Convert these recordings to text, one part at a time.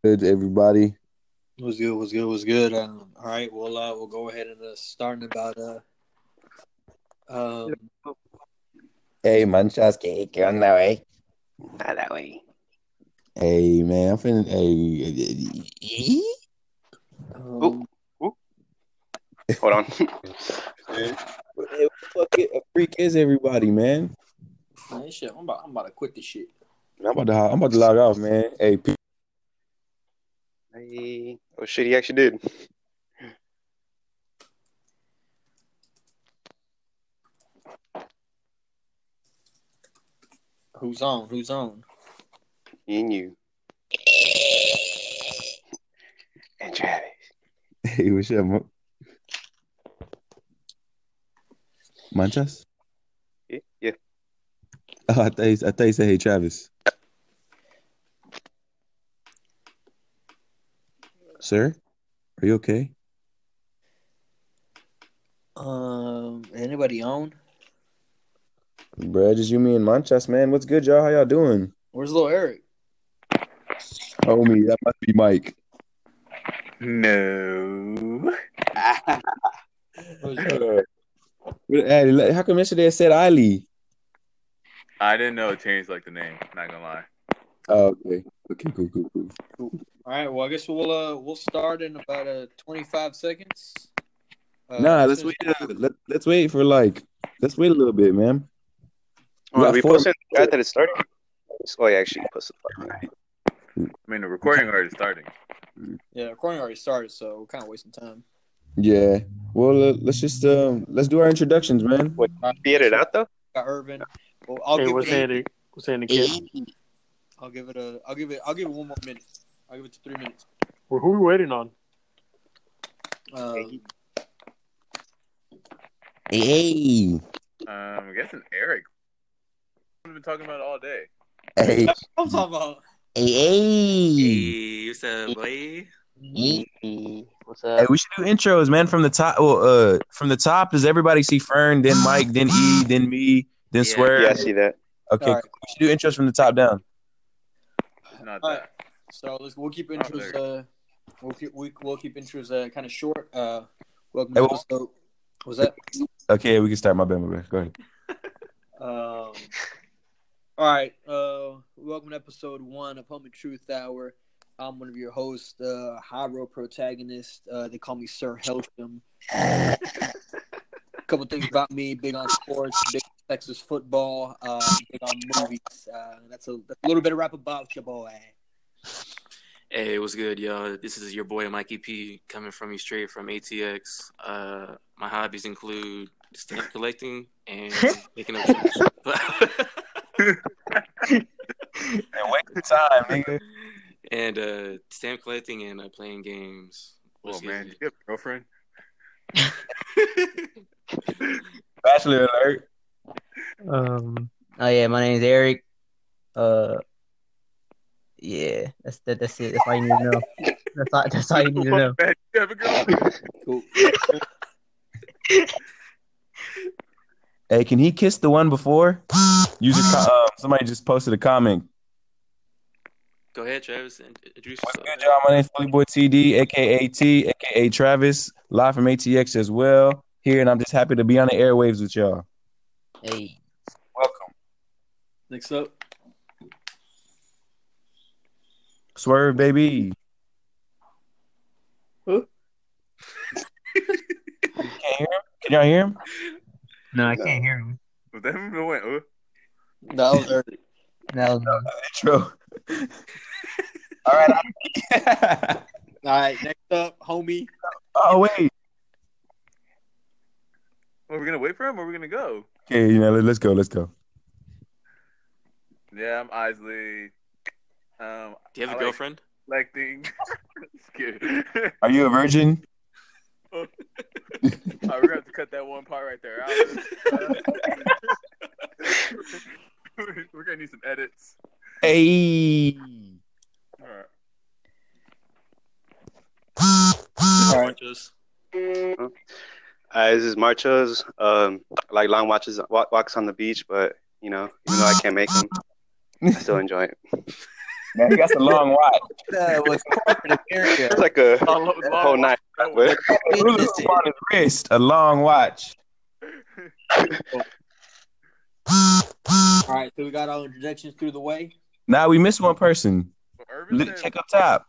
Good, everybody. Was good. Was good. Was good. All right. We'll go ahead and start in about um. Hey, manchas, ¿qué onda, güey? Nada, güey. Hey, man, I'm finna. Hey, Ooh. Hold on. hey, what the fuck a freak is everybody, man? Man, shit. I'm about to quit this shit. I'm about to log off, man. Hey, Hey. Oh shit, he actually did. Who's on? Who's on? Me and you. And Travis. hey, what's up, manchas? Yeah. Oh, I thought you said, hey, Travis. Sir, are you okay? Anybody on? Bruh, just you, me, and manchas, man. What's good, y'all? How y'all doing? Where's little Eric? Homie, that must be Mike. No. Hey, how come yesterday I said Ali? I didn't know it changed like the name, not gonna lie. Oh, okay. Okay, cool. All right. Well, I guess we'll start in about 25 seconds. Let's wait. Let's wait for let's wait a little bit, man. Are we posting the chat that it's starting? Oh, yeah, actually, post it. I mean, the recording already starting. Yeah, the recording already started, so we're kind of wasting time. Yeah. Well, let's just let's do our introductions, man. What? Be edited out though? Got Irvin. Well, What's Andy? What's Andy, kid? I'll give it 1 more minute. I'll give it to 3 minutes. Well, who are we waiting on? Hey. I'm guessing Eric. We've been talking about it all day. Hey. I'm talking about. Hey. What's up, boy? What's up? Hey, we should do intros, man. From the top. Well, from the top, does everybody see Fern, then Mike, then E, then me, then Swear? Yeah, I see that. Okay, Right. cool. We should do intros from the top down. Not All that. right. So we'll keep intros. We'll keep intros kind of short. Welcome to episode. What's that? Okay, we can start. My bad. Go ahead. All right. Welcome to episode 1 of Home and Truth Hour. I'm one of your hosts, Hyro protagonist. They call me Sir Helsham. A couple things about me: big on sports, big on Texas football, big on movies. That's a little bit of rap about your boy. Hey, what's good, y'all? This is your boy Mikey P coming from you straight from ATX. My hobbies include stamp collecting and picking up trash. And wait the time, nigga. And stamp collecting and playing games. Oh man, you have a girlfriend? Bachelor alert. Oh yeah, my name's Eric. Yeah, that's it. That's all you need to know. That's all you need to know. Man, you have a girlfriend? Cool. Hey, can he kiss the one before? Somebody just posted a comment. Go ahead, Travis. Introduce What's yourself. good, y'all? My name's Fully Boy TD, aka T, aka Travis, live from ATX as well. Here, and I'm just happy to be on the airwaves with y'all. Hey, welcome. Next up, Swerve, baby. Who? Can't hear him? Can y'all hear him? no, I can't hear him. Was that him that went, that was Eric. That was Intro. All right. All right. Next up, homie. Oh wait. Are we gonna wait for him or are we gonna go? Okay, let's go. Yeah, I'm Isley. Do you have a girlfriend? Collecting. Just kidding. Are you a virgin? All right, we're gonna have to cut that one part right there out. We're gonna need some edits. Hey. All right. Marchos. This is Marchos. I like long walks on the beach, but even though I can't make them, I still enjoy it. Man, he got a long watch. Was corporate area. It's like a Long whole night. But Ruler on his wrist, a long watch. All right, so we got all introductions through the way. Now we missed one person. Irvin said- Check up top.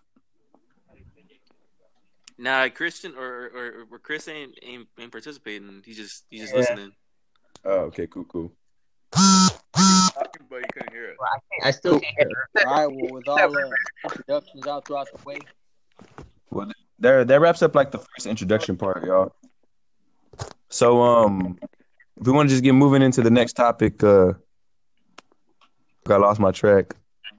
Nah, Christian or Chris ain't participating. He's just listening. Oh, okay, cool. talking, but you couldn't hear it. Well, I still can't hear her. All right, well, with all introductions out throughout the way. Well, that wraps up like the first introduction part, y'all. So, if we want to just get moving into the next topic, I lost my track.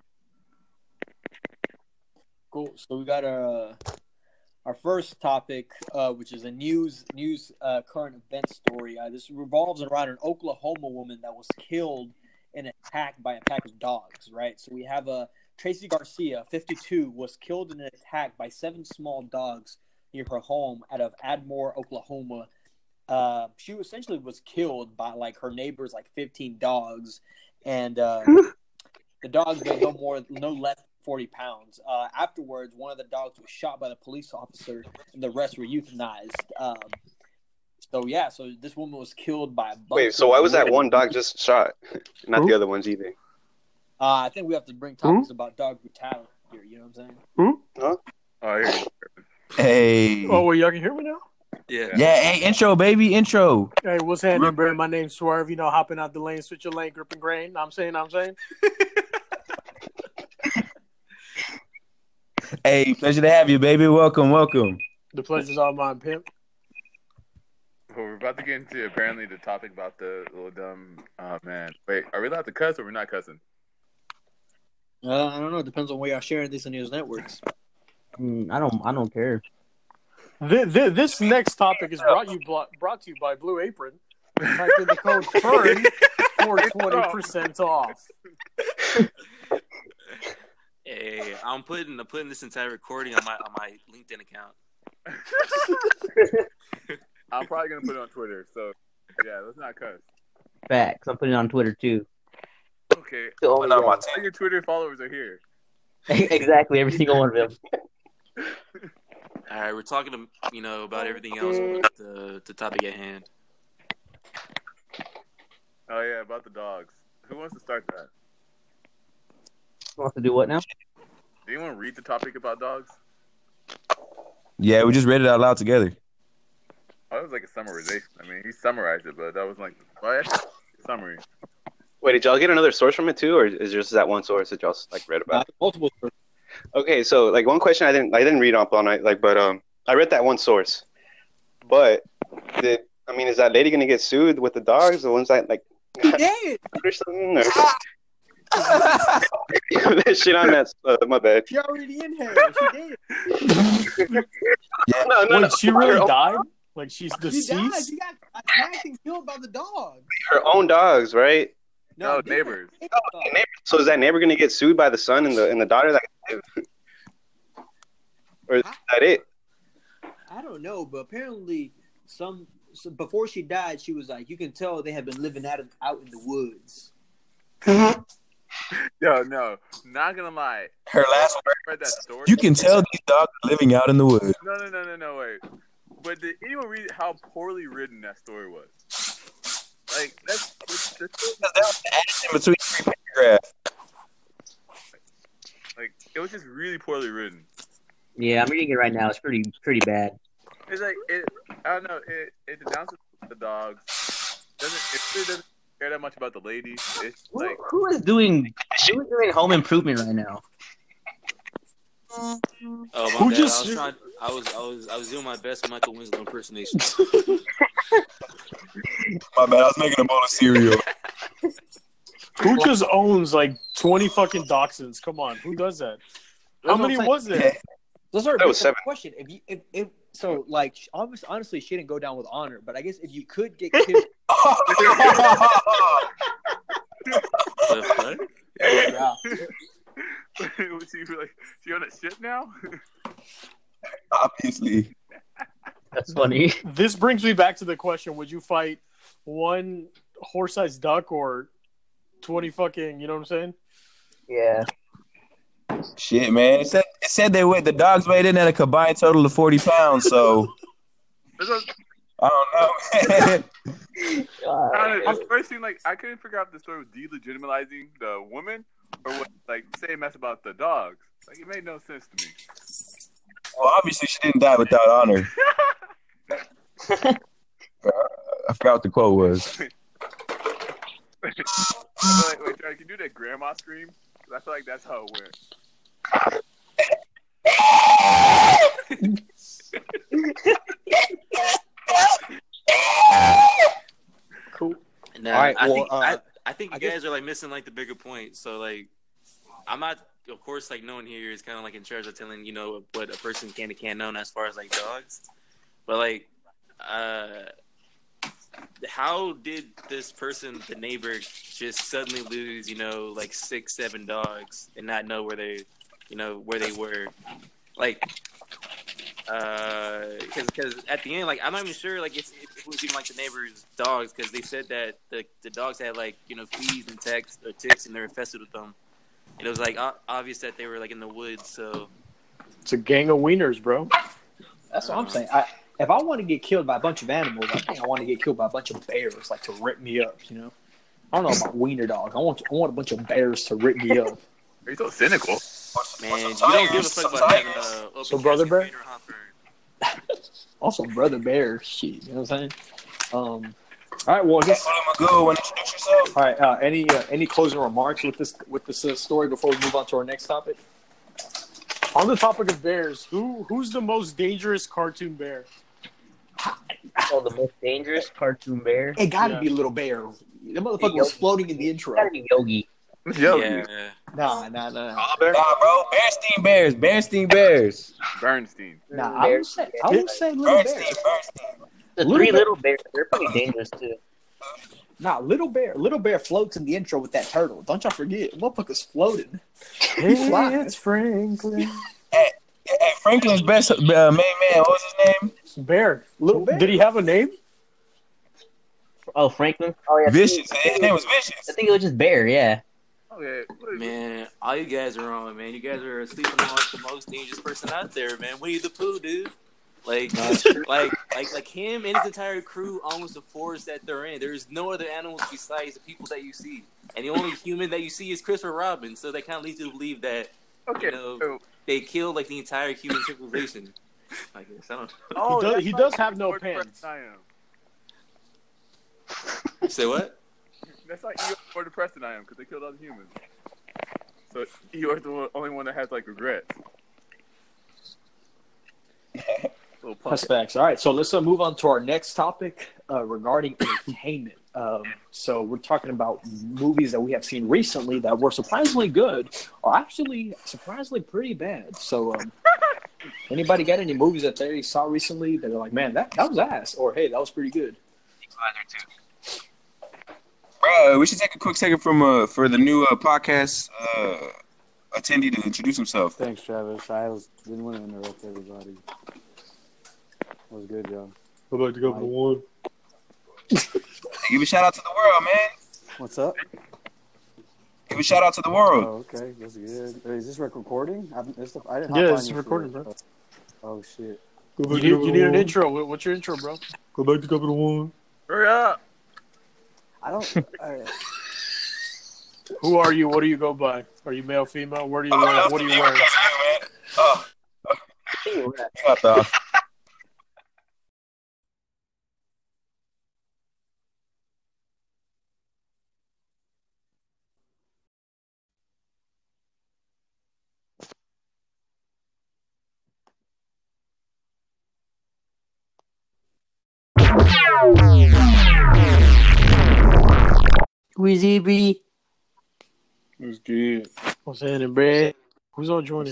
Cool. So we got our first topic, which is a news current event story. This revolves around an Oklahoma woman that was killed in an attack by a pack of dogs. Right. So we have Tracy Garcia, 52, was killed in an attack by 7 small dogs near her home out of Ardmore, Oklahoma. She essentially was killed by like her neighbors, like 15 dogs, and the dogs weighed no less than 40 pounds. Afterwards, one of the dogs was shot by the police officer, and the rest were euthanized. So this woman was killed by a bunch. Wait, so why was that one dog just shot, not the other ones either? I think we have to bring topics about dog brutality here. You know what I'm saying? Huh? Oh, here you go. Hey. Oh, well, y'all can hear me now? Yeah. Yeah, hey, intro, baby, intro. Hey, what's happening, bro? My name's Swerve. You know, hopping out the lane, switch your lane, gripping grain. I'm saying. Hey, pleasure to have you, baby. Welcome. The pleasure's all mine, pimp. Well, we're about to get into apparently the topic about the little dumb. Oh man, wait, are we allowed to cuss or we're not cussing? I don't know. It depends on where y'all sharing this on your networks. I don't care. This next topic is brought to you by Blue Apron. Type in the code FERN for 20% off. Hey, I'm putting this entire recording on my LinkedIn account. I'm probably gonna put it on Twitter. So yeah, let's not cuss. Facts. I'm putting it on Twitter too. Okay, Oh, Not my all your Twitter followers are here. exactly. Every single one of them. All right, we're talking about everything else, but the topic at hand. Oh yeah, about the dogs. Who wants to start that? Wants to do what now? Do you want to read the topic about dogs? Yeah, we just read it out loud together. Oh, that was like a summarization. I mean, he summarized it, but that was like what? Summary. Wait, did y'all get another source from it too, or is just that one source that y'all like read about? Multiple. Okay, so like one question I didn't read up on it, but I read that one source, but is that lady gonna get sued with the dogs? The ones that like She did. or something? Or that shit on that. My bad. She already in here. She did. No. Wait, she really died? Like she's She died. deceased? She got attacked and killed by the dog. Her own dogs, right? No, neighbors. So is that neighbor gonna get sued by the son and the daughter? Or is that it? I don't know, but apparently before she died, she was like, you can tell they had been living out in the woods. Yo, no, not gonna lie. Her last I read that story. You can tell these dogs are living out in the woods. No, wait. But did anyone read how poorly written that story was? Like that's That was added in between 3 paragraphs. like it was just really poorly written. Yeah, I'm reading it right now. It's pretty bad. It's like I don't know. It denounces the dogs. It really doesn't care that much about the lady. It's like Who is doing home improvement right now? Oh Who my bad. just- I was doing my best Michael Winslow impersonation. My bad, I was making a bowl of cereal. Who just owns like 20 fucking dachshunds? Come on, who does that? How That's what many I'm was there? Those are That was 7. question. If so, like honestly, she didn't go down with honor. But I guess if you could get killed, The fuck? yeah. was she on that shit now? Obviously. That's funny. This brings me back to the question: would you fight one horse-sized duck or 20 fucking? You know what I'm saying? Yeah. Shit, man. It said the dogs weighed in at a combined total of 40 pounds. So This was, I don't know. the story seemed like I couldn't figure out if the story was delegitimizing the woman or what, like saying mess about the dogs. Like it made no sense to me. Well, obviously she didn't die without honor. I forgot what the quote was. Wait, Charlie, can you do that grandma scream? 'Cause I feel like that's how it went. Cool. No, All right, I think you guys are like missing like the bigger point. So like, I'm not, of course, like no one here is kind of like in charge of telling what a person can and can't know as far as like dogs. But like, how did this person, the neighbor, just suddenly lose like 6-7 dogs and not know where they were? Like, because at the end, like I'm not even sure like if it was even like the neighbor's dogs, because they said that the dogs had like fleas and ticks and they were infested with them. And it was like obvious that they were like in the woods. So It's a gang of wieners, bro. That's what I'm saying. If I want to get killed by a bunch of animals, I think I want to get killed by a bunch of bears, like to rip me up. I don't know about wiener dogs. I want a bunch of bears to rip me up. Are you so cynical? man, you don't give a fuck about having a So Brother Bear? Also, brother bear, shit. You know what I'm saying? All right. Well, I guess. Go and introduce yourself. All right. Any closing remarks with this story before we move on to our next topic? On the topic of bears, who's the most dangerous cartoon bear? Oh, the most dangerous cartoon bear. It got to be Little Bear. The motherfucker was floating in the intro. Gotta be Yogi. Yeah. Nah. Bear? Nah, bro. Berenstein Bears. Bernstein. Nah, I would say Little Bear. The Little three Bear. little bears, they're pretty dangerous too. Nah, Little Bear floats in the intro with that turtle. Don't y'all forget, motherfucker's floating. Hey, flies. it's Franklin. Hey, Franklin's best main man. What was his name? Bear. Little Bear. Did he have a name? Oh, Franklin. Oh yeah, Vicious. His name was Vicious. I think it was just Bear. Yeah. Okay. Man, all you guys are wrong, man. You guys are sleeping on like the most dangerous person out there, man. Winnie the Pooh, dude. Like him and his entire crew owns the forest that they're in. There's no other animals besides the people that you see, and the only human that you see is Christopher Robin. So that kind of leads you to believe that Okay. they killed like the entire human civilization. I guess I don't know. Oh, He does have no pants. I am. Say what? That's like you're more depressed than I am because they killed other humans. So you're the only one that has like regrets. Little punk. That's facts. All right, so let's move on to our next topic regarding entertainment. So we're talking about movies that we have seen recently that were surprisingly good, or actually surprisingly pretty bad. So, anybody got any movies that they saw recently that are like, man, that was ass, or hey, that was pretty good? Bro, we should take a quick second for the new podcast attendee to introduce himself. Thanks, Travis. Didn't want to interrupt everybody. That was good, y'all. I'd like to go for one. Give a shout out to the world, man. What's up? Give a shout out to the world. Oh, okay. That's good. Is this recording? I didn't hop Yeah, on it's yet. recording, bro. Oh, shit. You need an intro. What's your intro, bro? Go back to Capital One. Hurry up! I don't... all right. Who are you? What do you go by? Are you male, female? Where do you wear? What are you wearing? Oh, you got the. Wheezy B. Who's good? What's happening, Brad? Who's on joining?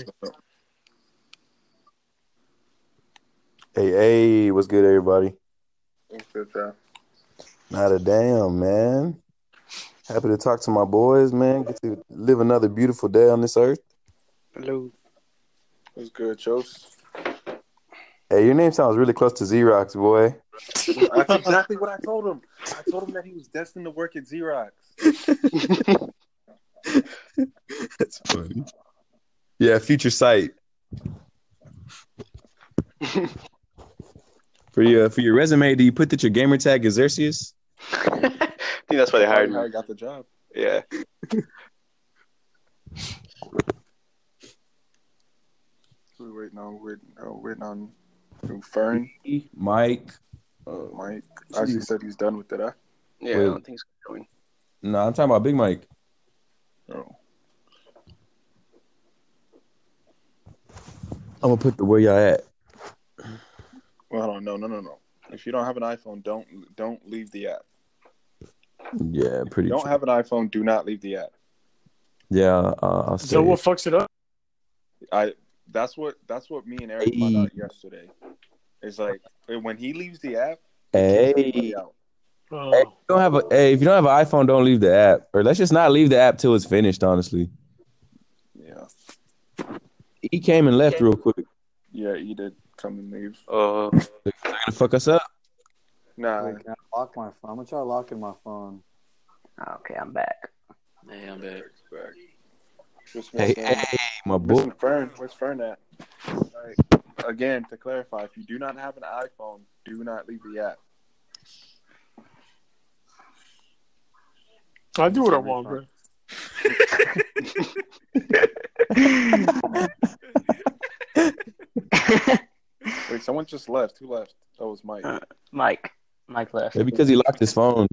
Hey, what's good, everybody? What's good, Trav? Not a damn, man. Happy to talk to my boys, man. Get to live another beautiful day on this earth. Hello. What's good, Chose? Hey, your name sounds really close to Xerox, boy. That's exactly what I told him. I told him that he was destined to work at Xerox. That's funny. Yeah, future sight. For your resume, do you put that your gamer tag is Xerxes? I think that's why they hired How I me. got the job. Yeah. We're waiting on Fern. Mike. Mike. Ozzy said he's done with it, huh? Yeah, I don't think he's going. No, I'm talking about Big Mike. Oh. I'm gonna put the where y'all at. Well, hold on. No. If you don't have an iPhone, don't leave the app. Yeah, pretty. If you don't have an iPhone, do not leave the app. Yeah, I'll say. So what fucks it up? That's what me and Eric found out yesterday. It's like when he leaves the app, Hey, everybody out. Oh. if you don't have an iPhone, don't leave the app, or let's just not leave the app till it's finished. Honestly, Yeah. he came and left real quick. Yeah, he did come and leave. They're gonna fuck us up. Nah. Wait, can I lock my phone? I'm gonna try locking my phone. Okay, I'm back. Hey, I'm back. Just Hey, my boy. listen, Fern, where's Fern at? Like, again, to clarify, if you do not have an iPhone, do not leave the app. I do what I want, bro. Wait, someone just left. Who left? That was Mike. Mike left. Maybe because he locked his phone.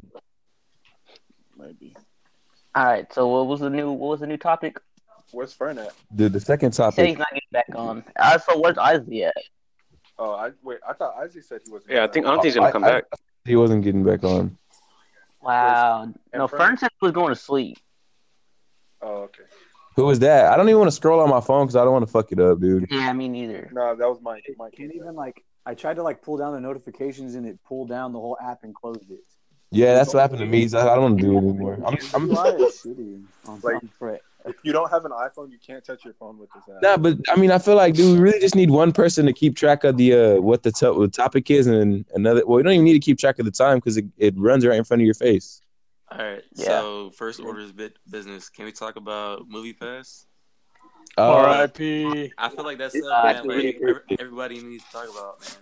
Maybe. All right. So what was the new topic? Where's Fern at? The second He said topic. he's not getting back on. So where's Ozzy at? Oh, I thought Isaac said he wasn't. Yeah, I don't think he's gonna come back. He wasn't getting back on. Wow. No, Fern? Fern said he was going to sleep. Oh, okay. Who was that? I don't even want to scroll on my phone because I don't want to fuck it up, dude. Yeah, me neither. No, that was Mike. Mike Can't came even back. I tried to pull down the notifications and it pulled down the whole app and closed it. Yeah, that's what happened to me. So I don't want to do it anymore. I'm Why is shitty on Fred? If you don't have an iPhone, you can't touch your phone with this app. Nah, but I mean, I feel like, dude, we really just need one person to keep track of the what the topic is, and another. Well, you don't even need to keep track of the time because it runs right in front of your face. All right. Yeah. So first order is business. Can we talk about Movie Pass? R.I.P. I feel like that's something that everybody needs to talk about, man.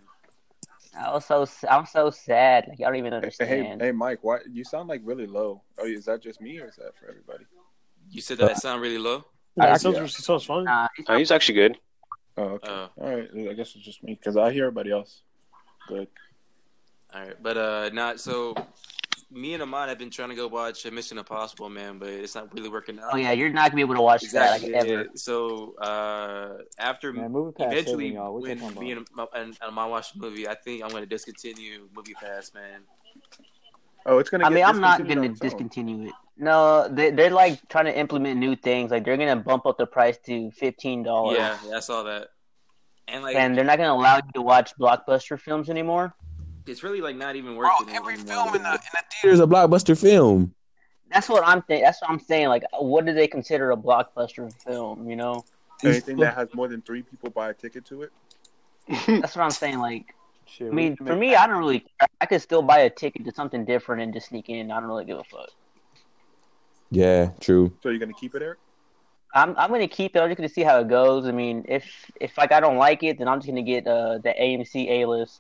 I'm so sad. Like, I don't even understand. Hey, Mike, why you sound really low? Oh, is that just me or is that for everybody? You said that I sound really low? Yeah, it sounds fun. He's actually good. Oh, okay. All right. I guess it's just me because I hear everybody else. Good. All right, but not so. Me and Ahmad have been trying to go watch Mission Impossible, man, but it's not really working out. Oh yeah, you're not gonna be able to watch that ever. So after Movie Pass eventually, saving y'all. when me and Ahmad watch the movie, I think I'm going to discontinue Movie Pass, man. Oh, it's gonna. I'm not gonna discontinue it. No, they're trying to implement new things. Like they're gonna bump up the price to $15. Yeah, I saw that. And they're not gonna allow you to watch blockbuster films anymore. It's really not even working. Bro, every film in the theater is a blockbuster film. That's what I'm saying. Like, what do they consider a blockbuster film? You know, anything that has more than 3 people buy a ticket to it. That's what I'm saying. Like, I mean, for me, I don't really. I could still buy a ticket to something different and just sneak in. I don't really give a fuck. Yeah, true. So you're gonna keep it, Eric? I'm gonna keep it. I'm just gonna see how it goes. I mean, if I don't like it, then I'm just gonna get the AMC A-list.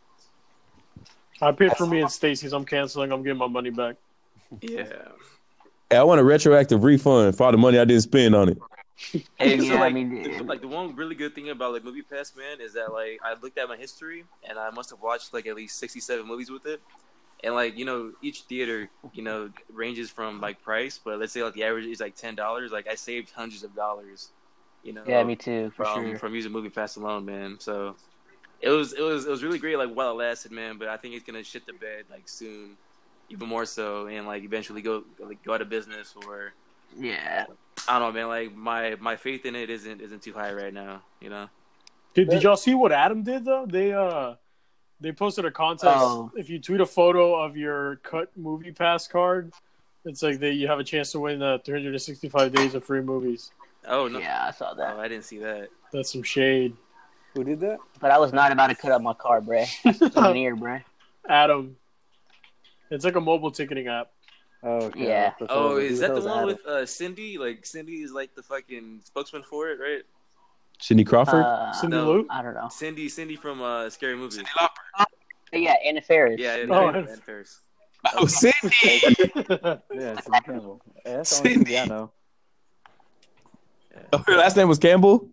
I paid for me and Stacy's. I'm canceling. I'm getting my money back. Yeah. Hey, I want a retroactive refund for all the money I didn't spend on it. Hey, Yeah, so I mean, the one really good thing about Movie Pass, man, is that I looked at my history and I must have watched at least 67 movies with it. And each theater, ranges from price, but let's say the average is $10. I saved hundreds of dollars. Yeah, me too. From using Movie Pass alone, man. So it was really great. While it lasted, man. But I think it's gonna shit the bed soon, even more so, and eventually go out of business or. Yeah. I don't know, man. My faith in it isn't too high right now. Did y'all see what Adam did though? They posted a contest. Oh. If you tweet a photo of your cut Movie Pass card, it's you have a chance to win 365 days of free movies. Oh no! Yeah, I saw that. Oh, I didn't see that. That's some shade. Who did that? But I was not about to cut up my card, bruh. I'm near, bruh. Adam. It's like a mobile ticketing app. Oh, okay. Yeah. Oh, is that the one Adam. with Cindy? Cindy is the fucking spokesman for it, right? Cindy Crawford. Cindy No. Lou? I don't know. Cindy from Scary Movie. Cindy Lauper. Yeah, Anna Faris. Yeah, Oh, Anna Faris. Oh, Cindy. Yeah, Cindy Campbell. Hey, that's the only Cindy I know. Oh, her last name was Campbell.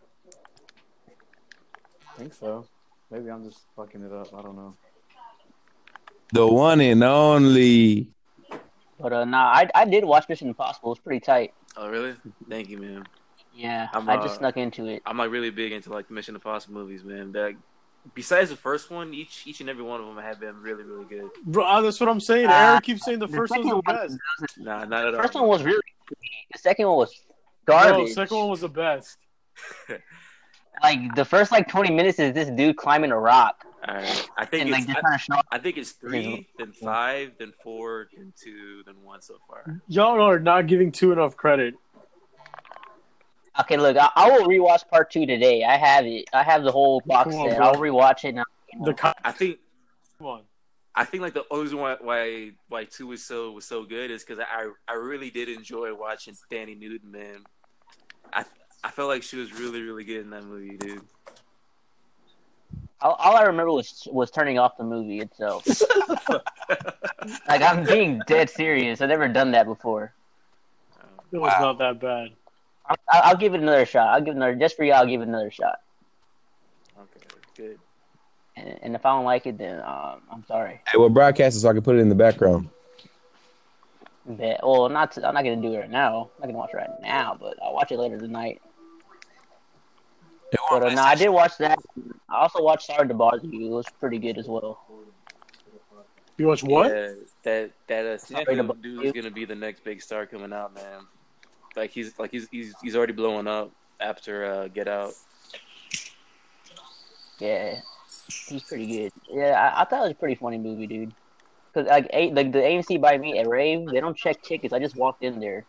I think so. Maybe I'm just fucking it up. I don't know. The one and only. But nah, I did watch Mission Impossible. It's pretty tight. Oh, really? Thank you, man. Yeah, I'm, I just snuck into it. I'm like really big into like the Mission Impossible movies, man. That, besides the first one, each and every one of them have been really, really good. Bro, that's what I'm saying. Eric keeps saying the first one's the best. Nah, not at all. The first one was really good. The second one was garbage. No, the second one was the best. Like the first 20 minutes is this dude climbing a rock. All right. I think And, it's just trying to show I think it's 3, then 5, then 4, then 2, then 1 so far. Y'all are not giving 2 enough credit. Okay, look, I will rewatch part 2 today. I have it. I have the whole box Come on, set. bro. I'll rewatch it. I think Come on. I think like the only reason why 2 was so good is because I really did enjoy watching Danny Newton, man. I felt like she was really, really good in that movie, dude. All I remember was turning off the movie itself. Like I'm being dead serious. I've never done that before. It was not that bad. I'll give it another shot. I'll give it another just for you. I'll give it another shot. Okay, good. And if I don't like it, then I'm sorry. Hey, well, broadcast it so I can put it in the background. Well, I'm not gonna do it right now. I'm not gonna watch it right now, but I'll watch it later tonight. But no, I did watch that. I also watched Sorry to Bother You. It was pretty good as well. You watch what? Yeah, that Sorry Stanfield to dude Bother is gonna be the next big star coming out, man. He's already blowing up after Get Out. Yeah, he's pretty good. Yeah, I thought it was a pretty funny movie, dude. Cause like the AMC by me at Rave, they don't check tickets. I just walked in there.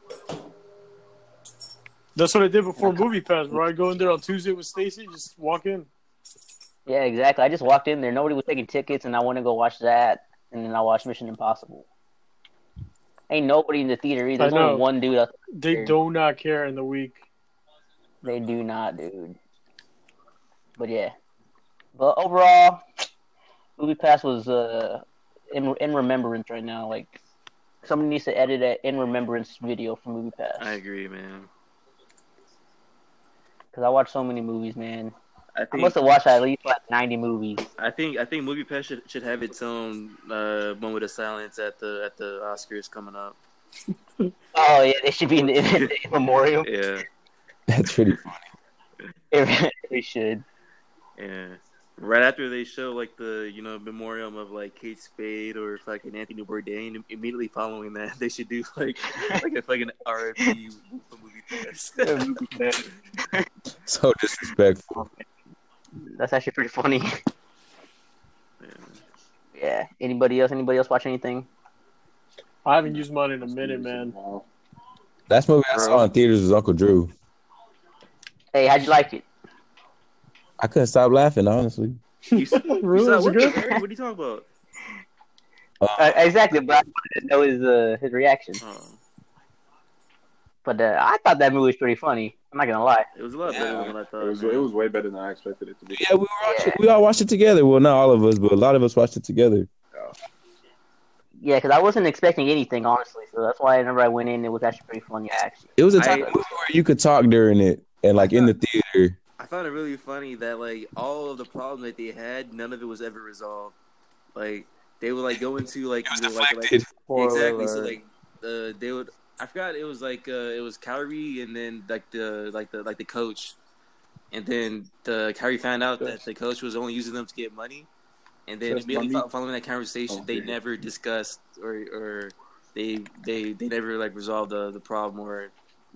That's what I did before Movie Pass, bro. I go in there on Tuesday with Stacy, just walk in. Yeah, exactly. I just walked in there. Nobody was taking tickets, and I went to go watch that, and then I watched Mission Impossible. Ain't nobody in the theater either. There's only one dude. They do not care in the week. They do not, dude. But yeah. But overall, Movie Pass was in remembrance right now. Like somebody needs to edit an in remembrance video for Movie Pass. I agree, man. Because I watch so many movies, man. I must have watched at least 90 movies. I think Movie Pass should have its own moment of silence at the Oscars coming up. Oh yeah, they should be in the memorial. Yeah, that's pretty funny. It really should. Yeah, right after they show like the memoriam of like Kate Spade or fucking Anthony Bourdain, immediately following that they should do like a fucking R.I.P. Movie Pass. So disrespectful. That's actually pretty funny. Yeah. Anybody else watch anything? I haven't used mine in a minute, man. Last movie I saw in theaters was Uncle Drew. Hey, how'd you like it? I couldn't stop laughing, honestly. Really? Was it good? What are you talking about? Exactly, but I wanted to know his reaction. Oh. But I thought that movie was pretty funny. I'm not gonna lie. It was a lot better than what I thought. It was way better than I expected it to be. Yeah, we all watched it together. Well, not all of us, but a lot of us watched it together. Yeah, because I wasn't expecting anything, honestly. So that's why whenever I went in, it was actually pretty funny. Actually, it was a type of movie where you could talk during it, and like in the theater. I found it really funny that like all of the problems that they had, none of it was ever resolved. Like they would like go into like, exactly. So like they would. I forgot it was like it was Kyrie and then like the coach, and then the Kyrie found out that the coach was only using them to get money, and then immediately following that conversation, they never discussed or they never like resolved the problem or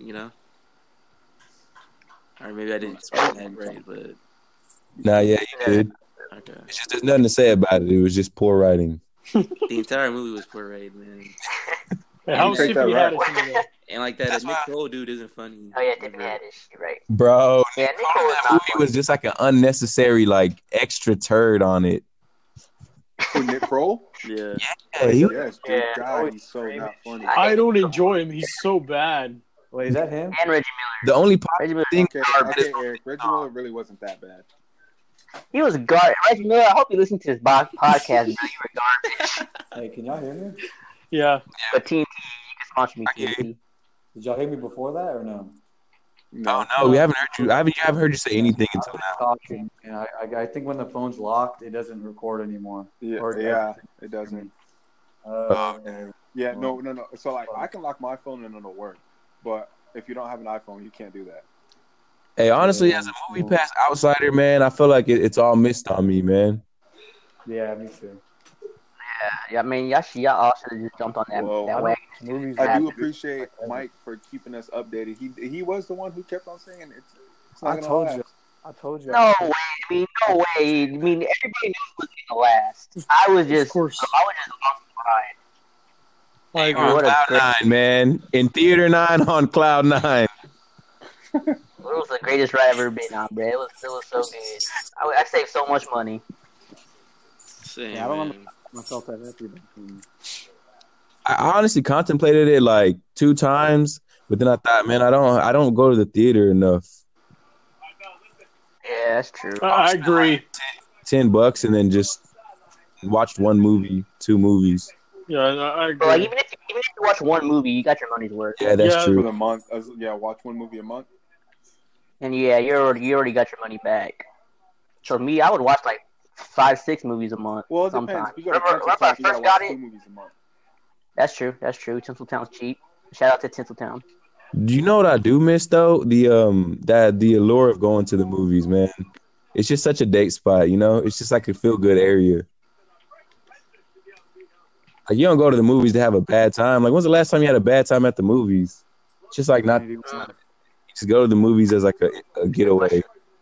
or maybe I didn't explain that right, but Nah, yeah, you did. Okay, it's just there's nothing to say about it. It was just poor writing. The entire movie was poor writing, man. How was Tiffany Haddish? And like that Nick Kroll dude isn't funny. Oh yeah, Tiffany Haddish, you're right. Bro, Yeah, Nick Kroll in that movie was just like an unnecessary like extra turd on it. Who, Nick Kroll? Yeah. Yeah, Yes, dude. God, he's so not funny. I don't enjoy him. He's so bad. Wait, is that him? And Reggie The only Reggie popular Miller. thing. Okay, Eric. Reggie Miller really wasn't that bad. He was garbage. Reggie Miller, I hope you listen to this podcast, bro. You were garbage. Hey, can y'all hear me? Yeah. But TNT, you can sponsor me, TNT. Did y'all hear me before that or no? No. No, we haven't heard you. I haven't heard you say anything until now. Talking, and I think when the phone's locked, it doesn't record anymore. Yeah, Or- it doesn't. Okay. Yeah, no. So like, I can lock my phone and it'll work, but if you don't have an iPhone, you can't do that. Hey, honestly, as a movie pass outsider, man, I feel like it's all missed on me, man. Yeah, me too. Yeah, I mean, y'all all should have just jumped on that Well, wagon. Movies. I do appreciate Mike for keeping us updated. He was the one who kept on saying it's not I gonna told last. you. I told you. No way. I mean, no way. I mean, everybody knew it was going to last. I was just Of course. off the ride. I agree. What a Cloud great, 9, man. In Theater 9 on Cloud 9. it was the greatest ride I've ever been on, bro. It was so good. I saved so much money. Same, Yeah, I don't man. I felt that happy about it. I honestly contemplated it like 2 times, but then I thought, man, I don't go to the theater enough. Yeah, that's true. I agree. $10 and then just watched 1 movie, 2 movies. Yeah, I But like, agree. even if you watch one movie, you got your money's worth. Yeah, that's Yeah. For true. the month. Watch one movie a month. And yeah, you already got your money back. So me, I would watch like 5-6 movies a month. Well, it sometimes. depends. If you go to Remember when I Tinseltown, you gotta first got watch 2 it? movies a month. That's true. Tinseltown's cheap. Shout out to Tinseltown. Do you know what I do miss though? The allure of going to the movies, man. It's just such a date spot, you know? It's just like a feel good area. Like you don't go to the movies to have a bad time. Like when's the last time you had a bad time at the movies? It's just like not just go to the movies as like a getaway.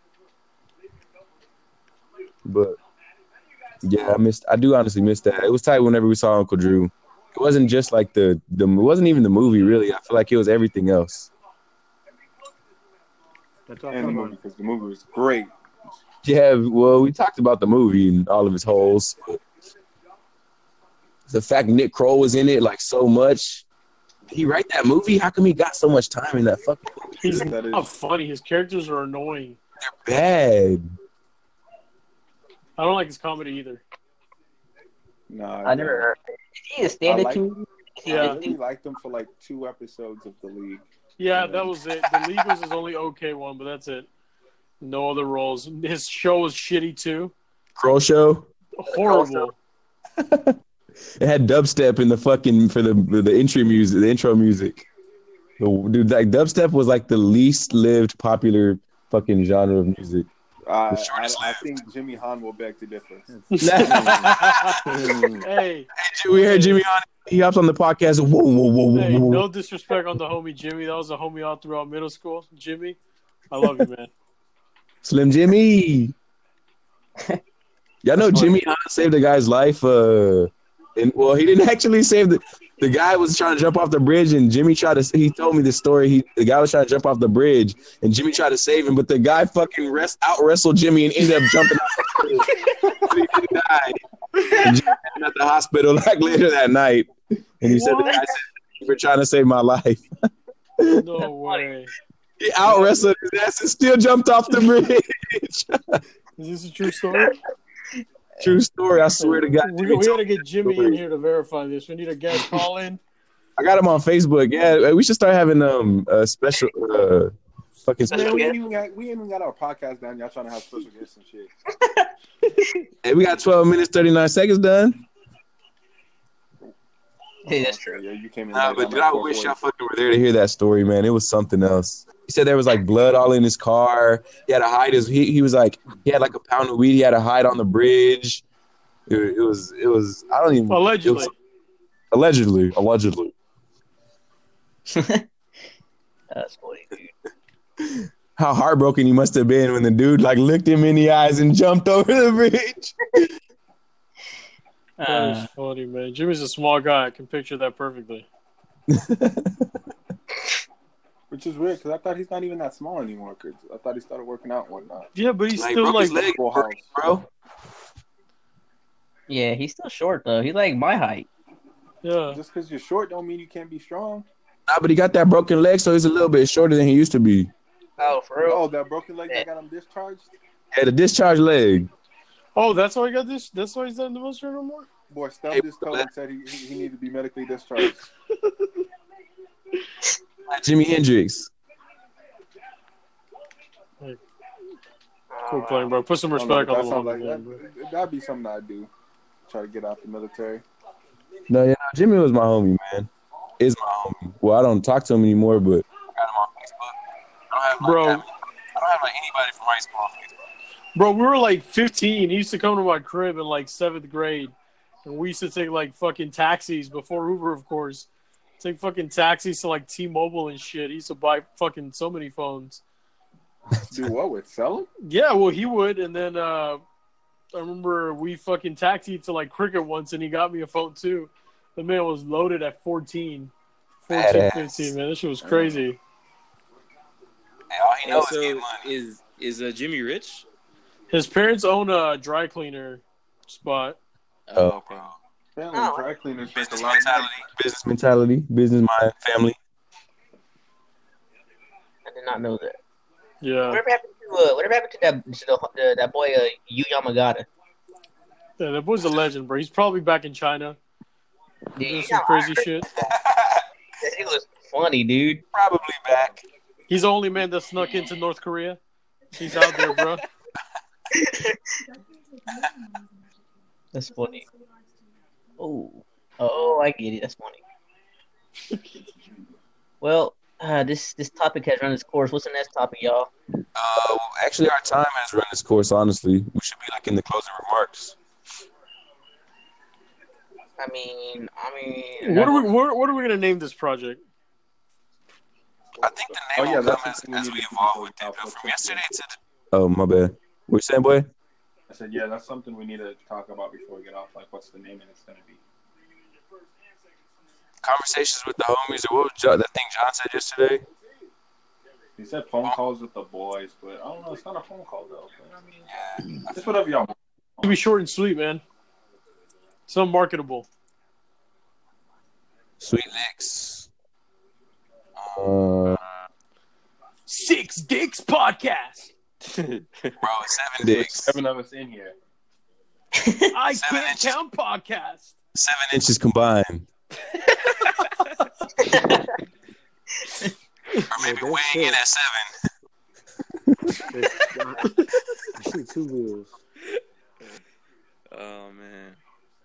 But yeah, I do honestly miss that. It was tight whenever we saw Uncle Drew. It wasn't just like it wasn't even the movie really. I feel like it was everything else. That's all And the movie, because the movie was great. Yeah, well, we talked about the movie and all of its holes. But the fact Nick Kroll was in it like so much. Did he write that movie? How come he got so much time in that fucking movie? He's That is- not funny. His characters are annoying. Bad. I don't like his comedy either. Nah, I never heard. Is he a stand-up I like- comedian? I Yeah. really liked him for like 2 episodes of The League. Yeah, that was it. The League was his only okay one, but that's it. No other roles. His show was shitty too. Kroll show. Horrible. It had dubstep in the fucking for the entry music, the intro music. Dude, like dubstep was like the least lived popular fucking genre of music. I shortest think Jimmy Hahn will beg to differ. Hey, We heard Jimmy on. He hops on the podcast. Whoa, whoa, whoa, whoa, hey, whoa. no disrespect on the homie Jimmy. That was a homie all throughout middle school. Jimmy, I love you, man. Slim Jimmy. Y'all know Jimmy Hahn saved a guy's life. Well, he didn't actually save the guy was trying to jump off the bridge, and Jimmy he told me the story. The guy was trying to jump off the bridge, and Jimmy tried to save him, but the guy fucking out wrestled Jimmy and ended up jumping off the bridge. He died. And Jimmy ended up at the hospital like later that night, and he said the guy said, "Thank you for trying to save my life." No way. He out wrestled his ass and still jumped off the bridge. Is this a true story? True story. I swear to God. We got to get Jimmy in here to verify this. We need a guest call in. I got him on Facebook. Yeah, we should start having a special fucking Man, special. we ain't even got our podcast down. Y'all trying to have special guests and shit. Hey, we got 12 minutes 39 seconds done. Hey, that's true. Yeah, you came in. Nah, late. but I'm dude, at I 4:40. wish y'all fucking were there to hear that story, man. It was something else. He said there was like blood all in his car. He had to hide he was like he had like a pound of weed. He had to hide on the bridge. It was I don't even Allegedly. it was- allegedly. That's funny, dude. How heartbroken he must have been when the dude like looked him in the eyes and jumped over the bridge. That is funny, man. Jimmy's a small guy. I can picture that perfectly. Which is weird because I thought he's not even that small anymore. Cause I thought he started working out and whatnot. Yeah, but he's Like, still broke like his leg, Full house. bro. Yeah, he's still short though. He's like my height. yeah. Just because you're short don't mean you can't be strong. Nah, but he got that broken leg, so he's a little bit shorter than he used to be. Oh, for real? Oh, that broken leg that got him discharged? Yeah, the discharge leg. Oh, that's why he got this. That's why he's not in the wheelchair no more. Boy, stubbed his toe and said he needed to be medically discharged. Like Jimi Hendrix. Cool playing, bro. Put some I don't know, respect that on the sounds line. like that'd be something I'd do. Try to get out the military. No, yeah, no, Jimmy was my homie, man. Is my homie. Well, I don't talk to him anymore, but I got him on Facebook. I don't have like anybody from high school on Facebook. Bro, we were like 15. He used to come to my crib in like 7th grade. And we used to take like fucking taxis before Uber, of course. Take fucking taxis to like T-Mobile and shit. He used to buy fucking so many phones. Do what with sell them? Yeah, well, he would. And then I remember we fucking taxied to like Cricket once and he got me a phone too. The man was loaded at 14, 15, man. This shit was crazy. Hey, all he knows is so getting money. is Jimmy rich? His parents own a dry cleaner spot. Oh, okay. Apparently, dry cleaners make a Business lot of money. mentality, business mind, family. I did not know that. Yeah. Whatever happened to that boy Yu Yamagata? Yeah, that boy's a legend, bro. He's probably back in China. Dude, Doing some crazy shit. It was funny, dude. Probably back. He's the only man that snuck into North Korea. He's out there, bro. That's funny. Oh, I get it. That's funny. Well, this topic has run its course. What's the next topic, y'all? Actually, our time has run its course. Honestly, we should be like in the closing remarks. I mean. What are we gonna name this project? I think the name will that's come something as we we need to evolve do with it. before we From yesterday to oh, my bad. What you saying, boy? I said, yeah, that's something we need to talk about before we get off. Like, what's the name and it's going to be? Conversations with the homies, or what was that thing John said yesterday? He said phone calls with the boys, but I don't know. It's not a phone call, though. But, I mean, Yeah. it's whatever y'all want. It'll be short and sweet, man. It's unmarketable. Sweet licks. 6 Dicks Podcast. Bro, it's 7 dicks. 7 of us in here. I 7 Can't inches. Count Podcast. 7 inches combined. Or maybe that's weighing in it. at 7. I see 2 wheels. Oh man.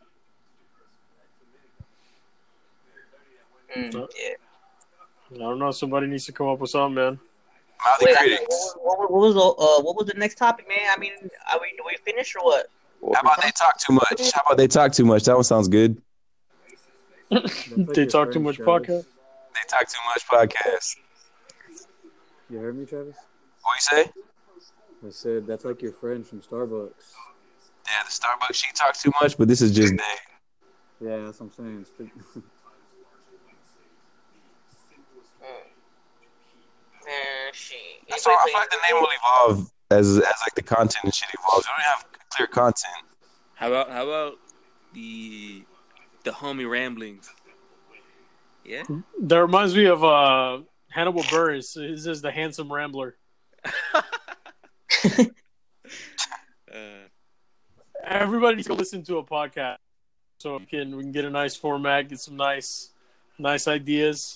Yeah. I don't know. Somebody needs to come up with something, man. Mouthy Wait, critics. what was the next topic, man? I mean, do we finish or what? How about they talk too much? That one sounds good. They talk too much podcast. They talk too much podcast. You heard me, Travis? What you say? I said that's like your friend from Starbucks. Yeah, the Starbucks, she talks too much, but this is just day. Yeah, that's what I'm saying. Shit. So I feel like the name will evolve as like the content and shit evolves. We don't have clear content. How about the homie ramblings? Yeah. That reminds me of Hannibal Buress. His is the handsome rambler. Everybody needs to listen to a podcast so we can get a nice format, get some nice ideas.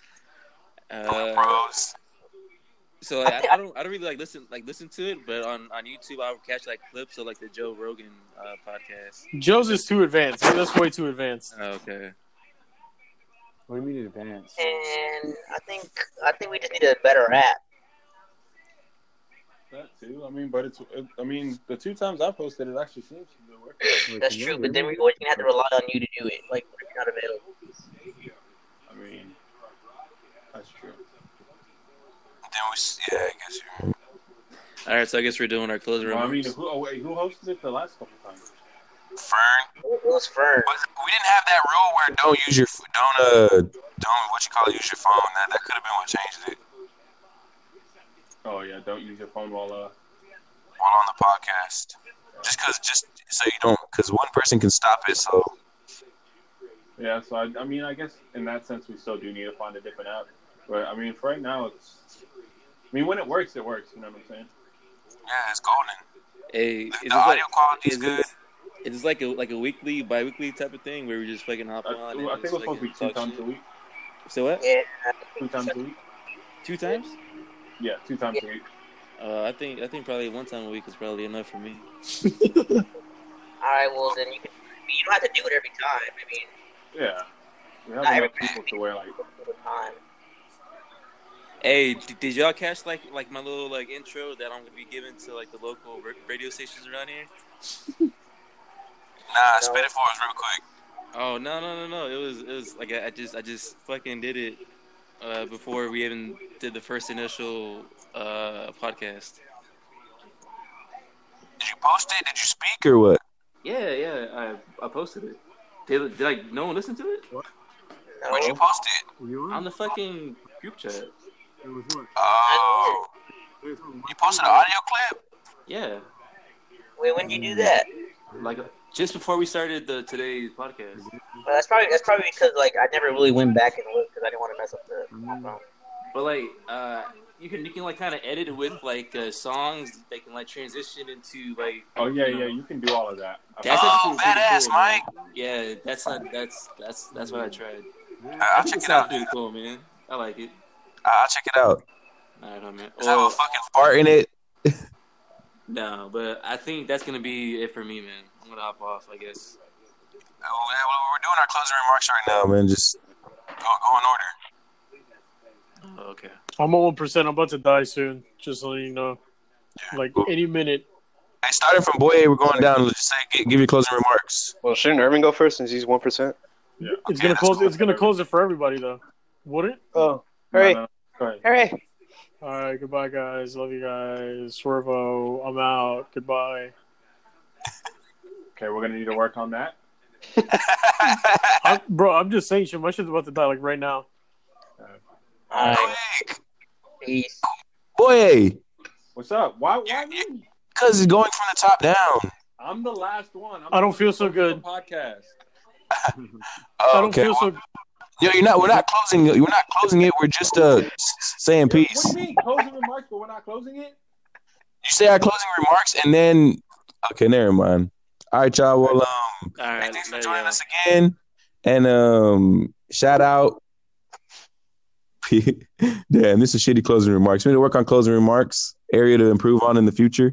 Bros. So like, I don't really listen to it, but on YouTube I would catch like clips of like the Joe Rogan podcast. Joe's is too advanced. That's way too advanced. Okay. What do you mean advanced? And I think we just need a better app. That too. I mean, but the 2 times I posted it actually seems to be working. Like, That's you true, know, but then we're going to have to rely on you to do it. Like, if you're not available. I mean, that's true. Then I guess you're right. All right, so I guess we're doing our closing Well, I remarks. mean, who hosted it the last couple times? Fern. It was Fern. But we didn't have that rule where don't use your use your phone. That could have been what changed it. Oh yeah, don't use your phone while While on the podcast, just so you don't, because one person can stop it. So Yeah, so I mean, I guess in that sense, we still do need to find a different app. But I mean, for right now, I mean, when it works, it works. You know what I'm saying? Yeah, it's golden. Hey, The audio quality is good. Is like a weekly, bi-weekly type of thing where we just fucking hop on? I And think it's just supposed to be fucking 2 talk times shit? a week. So what? Yeah. 2 times a week. 2 times? Yeah, 2 times a week. I think probably 1 time a week is probably enough for me. All right, well then you don't have to do it every time. I mean, Yeah, we have not enough every people to where like. time. Hey, did y'all catch like my little like intro that I'm gonna be giving to like the local radio stations around here? Nah, spit it for us real quick. Oh no! It was like I just fucking did it before we even did the first initial podcast. Did you post it? Did you speak or what? Yeah, I posted it. Did no one listen to it? Where'd you post it? On the fucking group chat. Oh, you posted an audio clip? Yeah. Wait, when did you do that? Like just before we started today's podcast. Well, that's probably because like I never really went back and looked because I didn't want to mess up the phone. But like you can like kind of edit it with like songs that can like transition into like. Oh yeah, you can do all of that. That's badass, cool, Mike. Man. Yeah, that's what I tried. I'll check it out. Pretty cool, man. I like it. I'll check it out. All right, man. Does it have a fucking fart in it? No, but I think that's gonna be it for me, man. I'm gonna hop off, I guess. We're doing our closing remarks right now, man. Just go in order. Oh, okay. I'm at 1%. I'm about to die soon. Just letting you know. Like any minute. Hey, starting from Boye, we're going down. Let's say, give your closing remarks. Well, shouldn't Irving go first since he's 1%? Yeah. It's gonna close. It's gonna close it for everybody, though. Would it? Oh, hurry! No. Go ahead. Hurry! All right. Goodbye, guys. Love you guys. Swervo. I'm out. Goodbye. Okay, we're gonna need to work on that. Bro, I'm just saying shit. My shit's about to die, like, right now. All right. Peace. Boye, What's up? Why me? because it's going from the top down. I'm the last one. I don't feel so good. Podcast. I don't feel so. Yo, we're not closing. We're not closing it. We're just saying peace. What do you mean closing remarks, but we're not closing it? You say our closing remarks, and then okay, never mind. All right, y'all. Well, All right, thanks for joining us again, and shout out. Damn, this is shitty closing remarks. We need to work on closing remarks. Area to improve on in the future.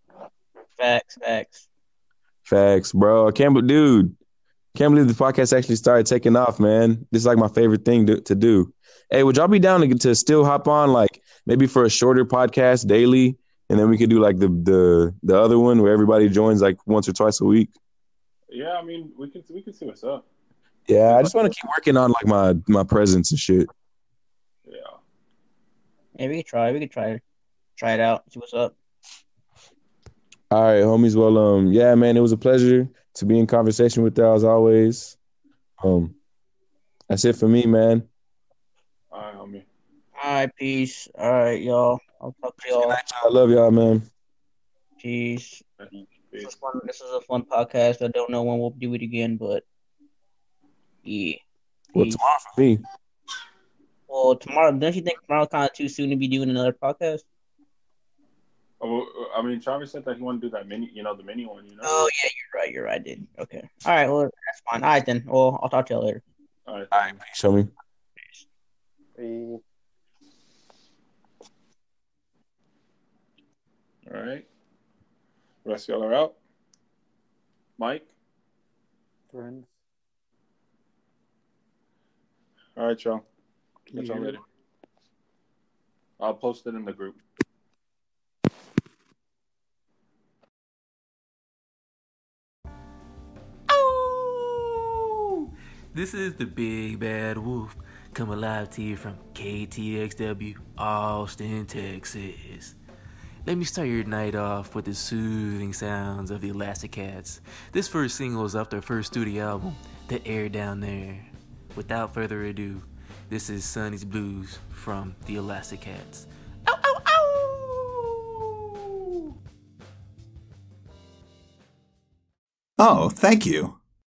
Facts, bro. Can't believe the podcast actually started taking off, man. This is like my favorite thing to do. Hey, would y'all be down to still hop on, like maybe for a shorter podcast daily, and then we could do like the other one where everybody joins like once or twice a week? Yeah, I mean we can see what's up. Yeah, I just want to keep working on like my presence and shit. Yeah. Yeah, we could try it out. See what's up. All right, homies. Well, yeah, man, it was a pleasure to be in conversation with y'all as always. That's it for me, man. All right, homie. All right, peace. All right, y'all. I'll talk to y'all. Good night, y'all. I love y'all, man. Peace. This is a fun podcast. I don't know when we'll do it again, but yeah. Well, Peace. tomorrow for me. Well, tomorrow. Don't you think tomorrow's kind of too soon to be doing another podcast? Oh, I mean, Travis said that he wanted to do that mini, the mini one, Oh yeah, you're right. I did. Okay. All right. Well, that's fine. All right then. Well, I'll talk to y'all later. All right. Peace, homie. All right. The rest of y'all are out. Mike. Friends. All right, y'all. Catch y'all later. I'll post it in the group. This is the Big Bad Wolf coming live to you from KTXW, Austin, Texas. Let me start your night off with the soothing sounds of the Elastic Cats. This first single is off their first studio album, The Air Down There. Without further ado, this is Sonny's Blues from the Elastic Cats. Ow, ow, ow! Oh, thank you.